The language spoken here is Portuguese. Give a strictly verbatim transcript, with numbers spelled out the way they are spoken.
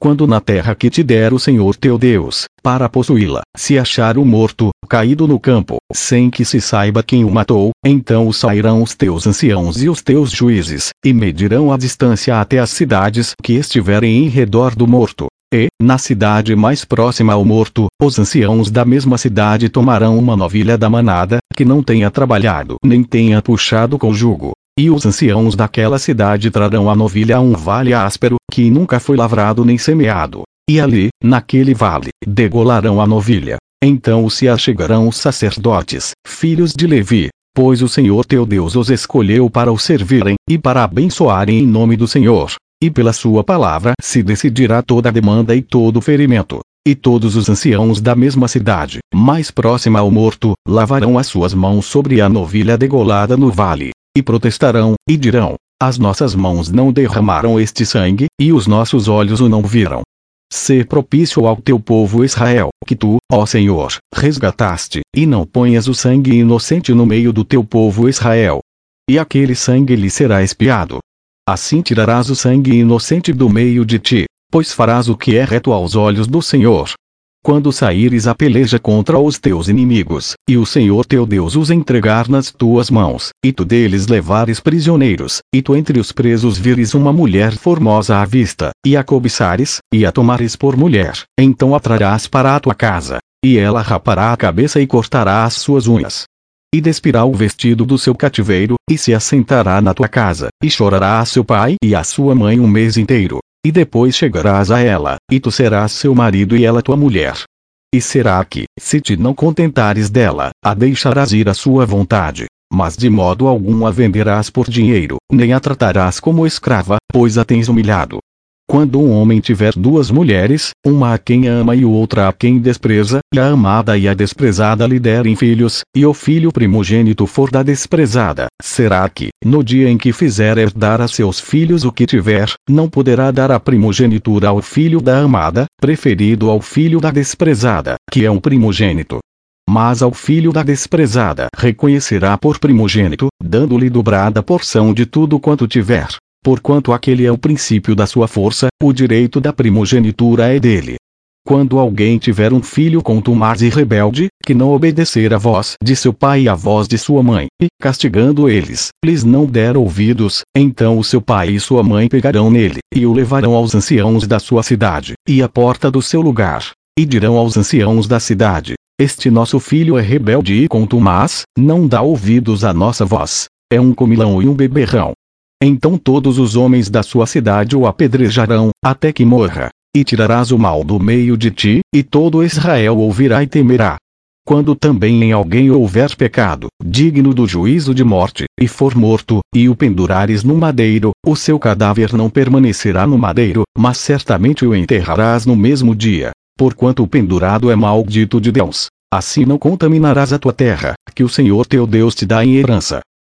quando na terra que te der o Senhor teu Deus, para possuí-la, se achar o morto, caído no campo, sem que se saiba quem o matou, então sairão os teus anciãos e os teus juízes, e medirão a distância até as cidades que estiverem em redor do morto. E, na cidade mais próxima ao morto, os anciãos da mesma cidade tomarão uma novilha da manada, que não tenha trabalhado nem tenha puxado com jugo. E os anciãos daquela cidade trarão a novilha a um vale áspero, que nunca foi lavrado nem semeado. E ali, naquele vale, degolarão a novilha. Então se achegarão os sacerdotes, filhos de Levi, pois o Senhor teu Deus os escolheu para o servirem, e para abençoarem em nome do Senhor. E pela sua palavra se decidirá toda a demanda e todo o ferimento. E todos os anciãos da mesma cidade, mais próxima ao morto, lavarão as suas mãos sobre a novilha degolada no vale. E protestarão, e dirão: as nossas mãos não derramaram este sangue, e os nossos olhos o não viram. Sê propício ao teu povo Israel, que tu, ó Senhor, resgataste, e não ponhas o sangue inocente no meio do teu povo Israel. E aquele sangue lhe será expiado. Assim tirarás o sangue inocente do meio de ti, pois farás o que é reto aos olhos do Senhor. Quando saíres a peleja contra os teus inimigos, e o Senhor teu Deus os entregar nas tuas mãos, e tu deles levares prisioneiros, e tu entre os presos vires uma mulher formosa à vista, e a cobiçares, e a tomares por mulher, então a trarás para a tua casa, e ela rapará a cabeça e cortará as suas unhas. E despirá o vestido do seu cativeiro, e se assentará na tua casa, e chorará a seu pai e a sua mãe um mês inteiro. E depois chegarás a ela, e tu serás seu marido e ela tua mulher. E será que, se te não contentares dela, a deixarás ir à sua vontade, mas de modo algum a venderás por dinheiro, nem a tratarás como escrava, pois a tens humilhado. Quando um homem tiver duas mulheres, uma a quem ama e outra a quem despreza, e a amada e a desprezada lhe derem filhos, e o filho primogênito for da desprezada, será que, no dia em que fizer herdar a seus filhos o que tiver, não poderá dar a primogenitura ao filho da amada, preferido ao filho da desprezada, que é um primogênito? Mas ao filho da desprezada reconhecerá por primogênito, dando-lhe dobrada porção de tudo quanto tiver. Porquanto aquele é o princípio da sua força, o direito da primogenitura é dele. Quando alguém tiver um filho contumaz e rebelde, que não obedecer à voz de seu pai e à voz de sua mãe, e, castigando eles, lhes não der ouvidos, então o seu pai e sua mãe pegarão nele, e o levarão aos anciãos da sua cidade, e à porta do seu lugar, e dirão aos anciãos da cidade: este nosso filho é rebelde e contumaz, não dá ouvidos à nossa voz, é um comilão e um beberrão. Então todos os homens da sua cidade o apedrejarão, até que morra. E tirarás o mal do meio de ti, e todo Israel ouvirá e temerá. Quando também em alguém houver pecado, digno do juízo de morte, e for morto, e o pendurares no madeiro, o seu cadáver não permanecerá no madeiro, mas certamente o enterrarás no mesmo dia. Porquanto o pendurado é maldito de Deus. Assim não contaminarás a tua terra, que o Senhor teu Deus te dá em herança.